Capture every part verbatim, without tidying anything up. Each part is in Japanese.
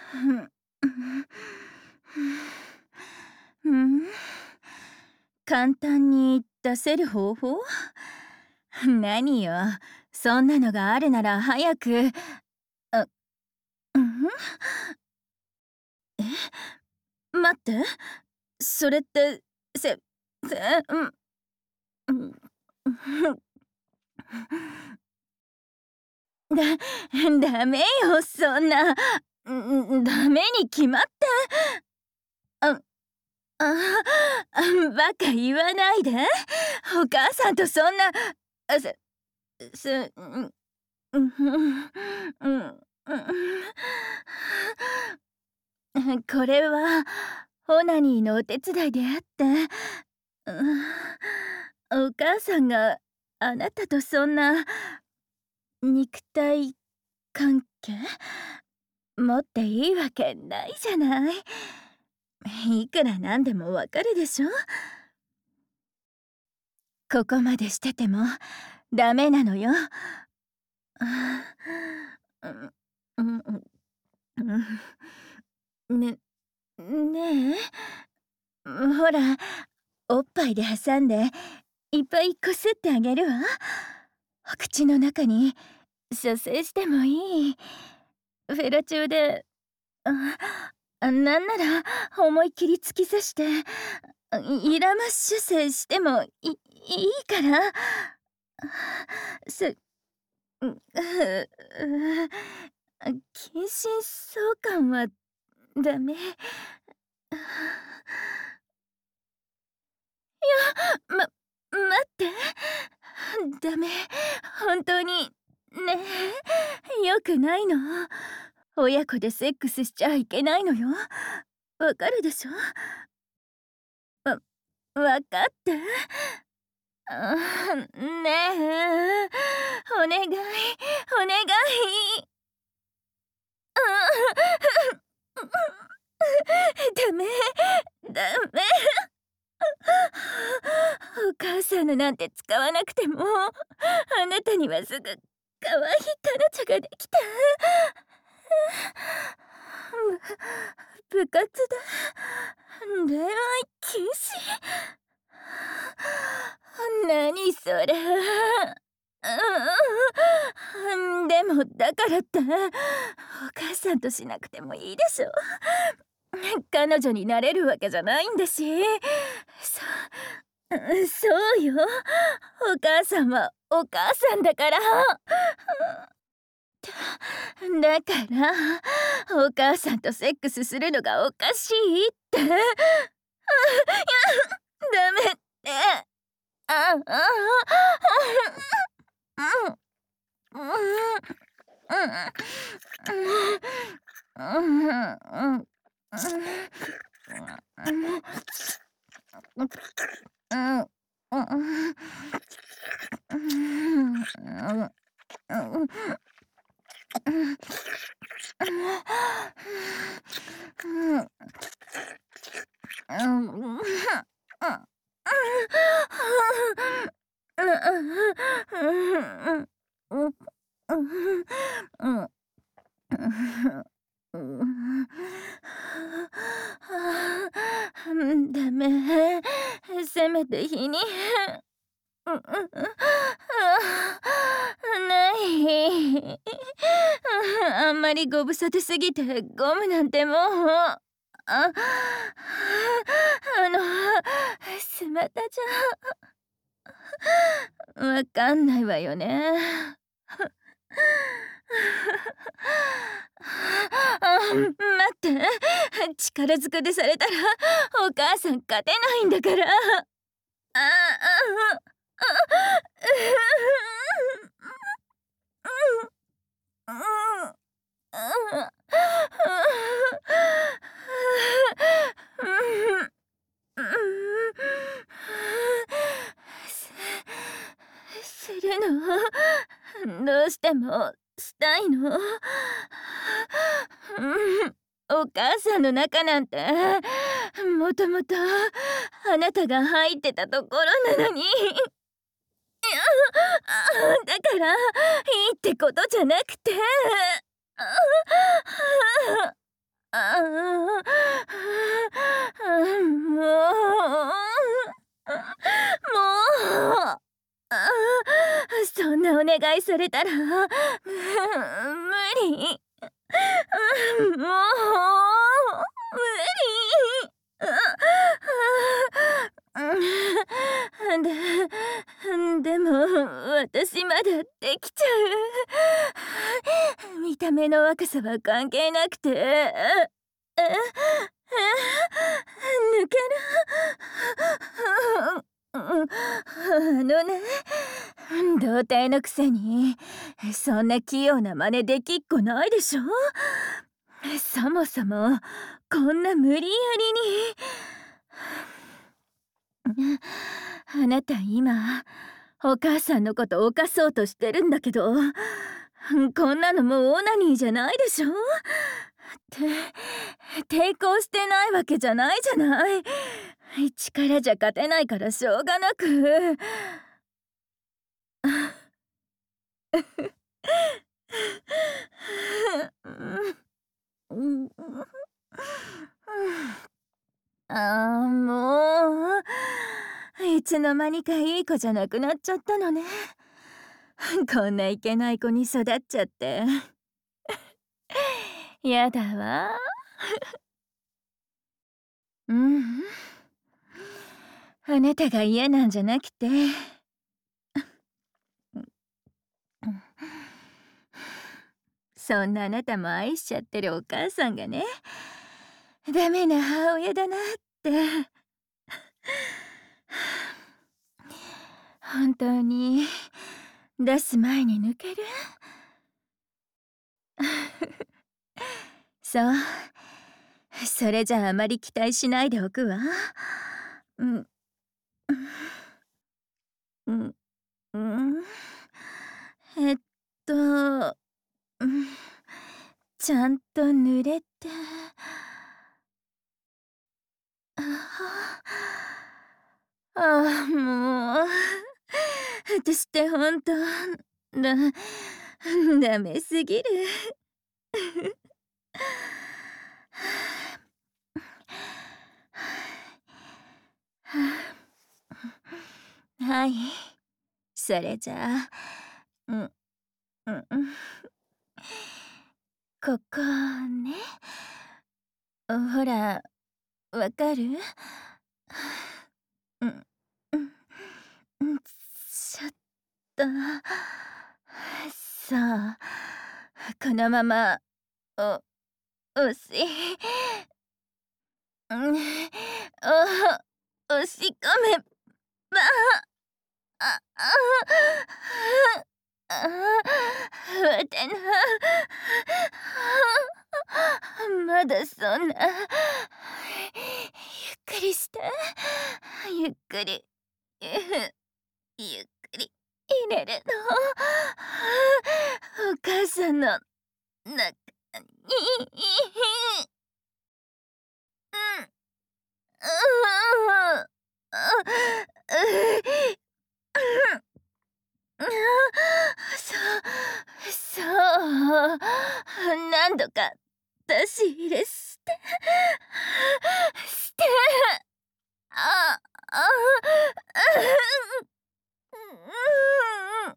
うん、簡単に出せる方法？何よ、そんなのがあるなら早く。あ、うん？え、待って、それって、せせうん、うん、だダメよ、そんな。んん、ダメに決まって。あああ、バカ言わないで。お母さんとそんな、あ、すすうん、うん、うん、うん、これはオナニーのお手伝いであって、うん、お母さんがあなたとそんな肉体関係持っていいわけないじゃない。いくらなんでもわかるでしょ。ここまでしててもダメなのよ。うん、うん、うん、ねねえ、ほら、おっぱいで挟んでいっぱいこすってあげるわ。お口の中に射精してもいい。フェラチオで、あ、なんなら思いっきり突き刺して、イラマッシュ精してもいいいから。すうん、近親相関はダメ。いや、ま待って。ダメ。本当に、ねえ、良くないの。親子でセックスしちゃいけないのよ。わかるでしょ？わ分かって。あーねえ、お願い、お願い。ダメ、ダメ。お母さんのなんて使わなくても、あなたにはすぐ可愛い彼女ができた。部活だ。恋愛禁止。何それ。うん、でもだからってお母さんとしなくてもいいでしょ。彼女になれるわけじゃないんだし。そそうよ。お母さんはお母さんだから。だからお母さんとセックスするのがおかしいって。いや、ダメって。ああ、うん、うん、うん、うん、うん、うん、ダメ。せめて日に。うんうんうん。ない。あんまりご無沙汰すぎてゴムなんてもう。あ、あの、スマタじゃわかんないわよね。あ、待って。力ずくでされたらお母さん勝てないんだから。ああ、すするの？どうしてもしたいの？お母さんの中なんてもともとあなたが入ってたところなのに。だからいいってことじゃなくて。 ああ、もう、もう、あ、そんなお願いされたら、無理。もう、無理。で、でも私まだできちゃう。見た目の若さは関係なくて、え、え、抜ける。あのね、童貞のくせにそんな器用な真似できっこないでしょ。そもそもこんな無理やりに。あなた今お母さんのこと犯そうとしてるんだけど、こんなのもうオナニーじゃないでしょ。って抵抗してないわけじゃないじゃない。力じゃ勝てないからしょうがなく。ああ、もういつの間にかいい子じゃなくなっちゃったのね。こんないけない子に育っちゃってやだわ。うん、あなたが嫌なんじゃなくて、そんなあなたも愛しちゃってるお母さんがね、ダメな母親だなって本当に出す前に抜ける。そう、それじゃああまり期待しないでおくわ。うん、うん、うん、えっと、うん、ちゃんと濡れて、ああ、もう、私ってほんと、だダメすぎる。はい、それじゃあ、うん、うん、うん、ここね。ほら、わかる？うん、うん、うん、ちょっと、そう、このまま、お押しうん、お押し込めば、あ、あ、あ、わてな、まだそんな、ゆっくりして、ゆっくり、ゆっくり入れるの。お母さんの中に。うん。ううそうそう、何度か出し入れしてしてああうん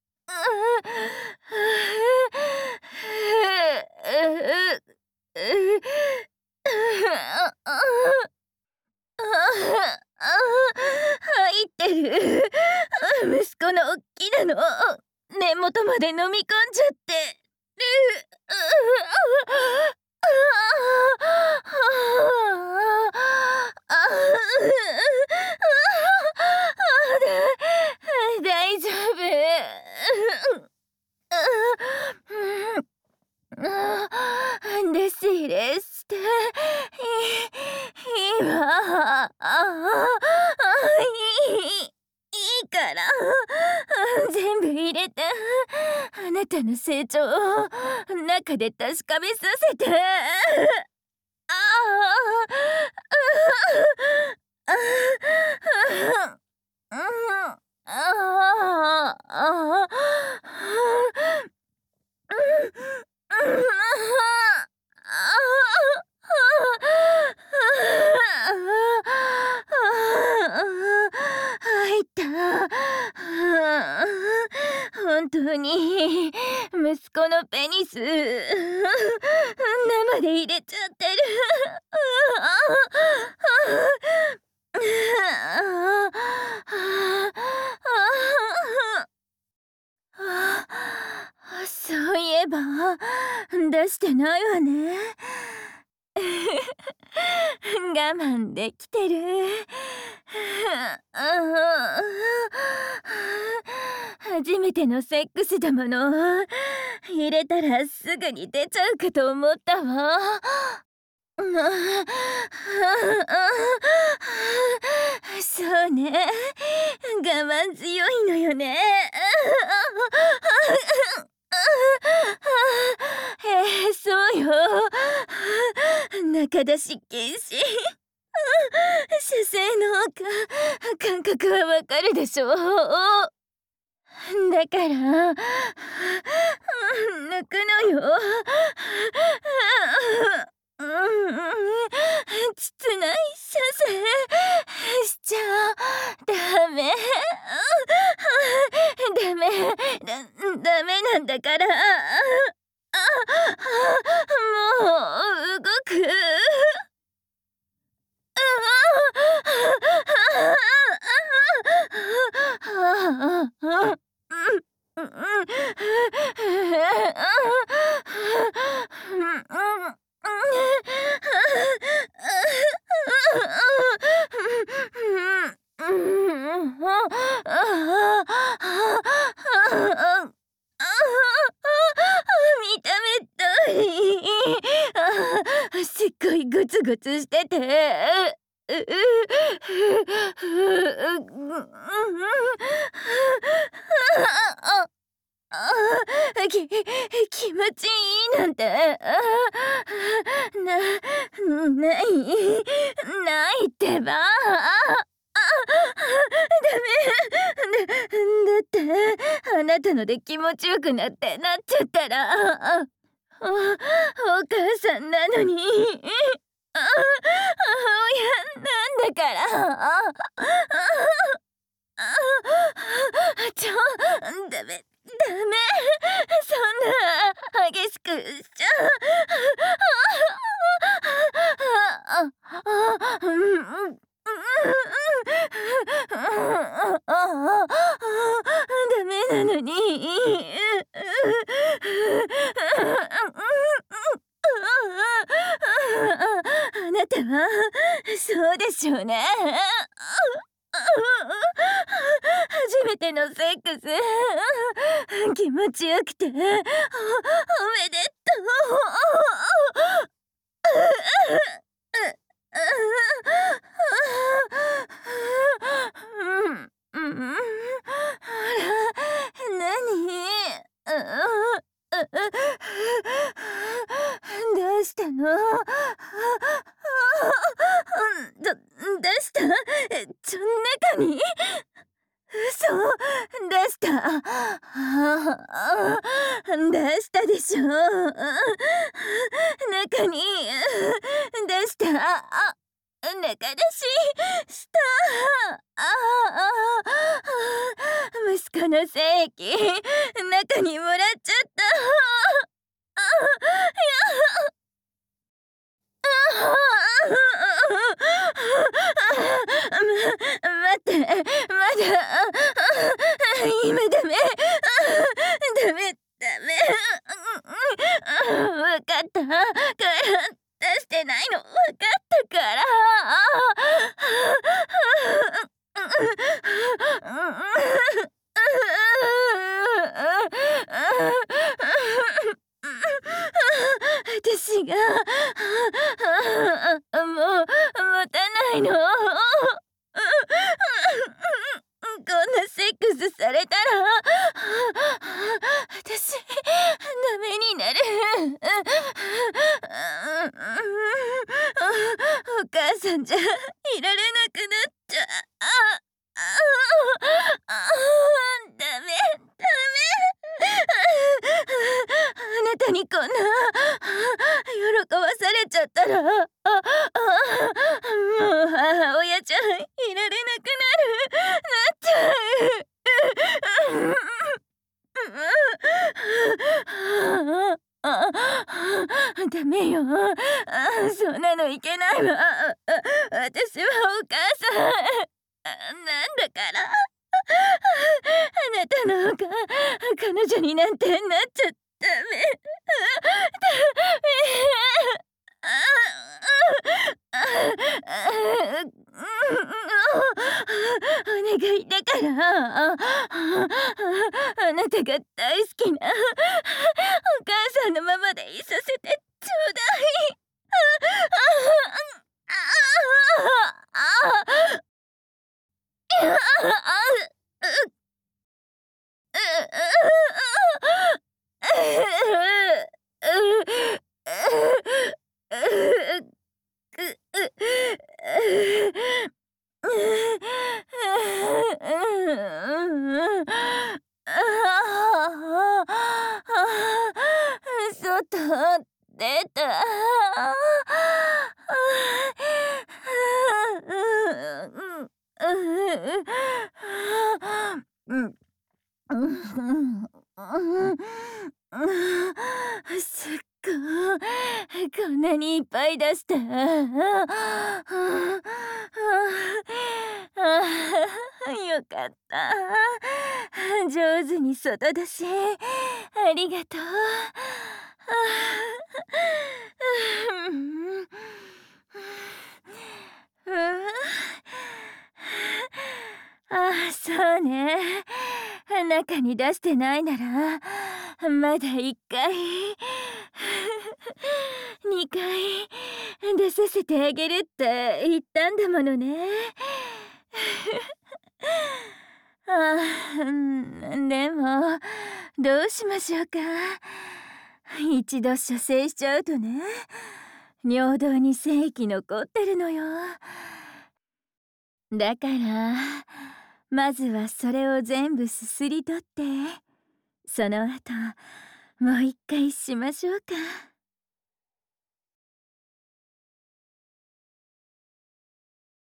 入ってる。息子のおっきなの根元まで飲み込んじゃってる。大丈夫。でシ入れしてい今いいいいから全部入れてあなたの成長を中で確かめさせて。ああのペニス生で入れちゃってる。そういえば出してないわね。我慢できてる。初めてのセックスだもの。入れたらすぐに出ちゃうかと思ったわ。そうね、我慢強いのよね。えー、そうよ。中出し禁止。射精の感覚はわかるでしょう。だから抜くのよ。膣内射精しちゃダメ。ダメだ、ダメなんだから。もう動く。見た目通りすっごいグツグツしてて、き気持ちいいなんてなないないってば。ダメだ、だってあなたので気持ちよくなってなっちゃったらお、お母さんなのに母親なんだから。ちょ、ダメダメ、そんな激しくしちゃダメなのに。あなたはそうでしょうね。初めてのセックス気持ちよくてお、おめでとう。うん、あら、なに？どうしたの？ど、出した？ちょ、中に？嘘？出した？出したでしょ？中に出した？あ、中出しした。息子の精液中にもらっちゃった。ま、待って、まだ今ダメダメダメ。わかったから出してないのわかったから。私がもう持たないの。こんなセックスされたら私ダメになる。お母さんじゃいられなくなっちゃう。ダメダメ。あなたにこんな喜ばされちゃったらもう母親じゃいられなくなる。なっちゃう。 ああ、ダメよ。あ、そんなのいけないわ。ああ、私はお母さん。なんだから。あなたのが彼女になんてなっちゃダメ。ダメ。ああ、あお願いだから、ああなたが大好きなお母さんのままでいさせてちょうだい。外出た。すっごい、こんなにいっぱい出した。よかった。上手に外だし、ありがとう。ああ、そうね。中に出してないならまだいっかいにかい出させてあげるって言ったんだものね。ああ、でもどうしましょうか。一度射精しちゃうとね、尿道に精液残ってるのよ。だからまずはそれを全部すすり取って、その後もう一回しましょうか。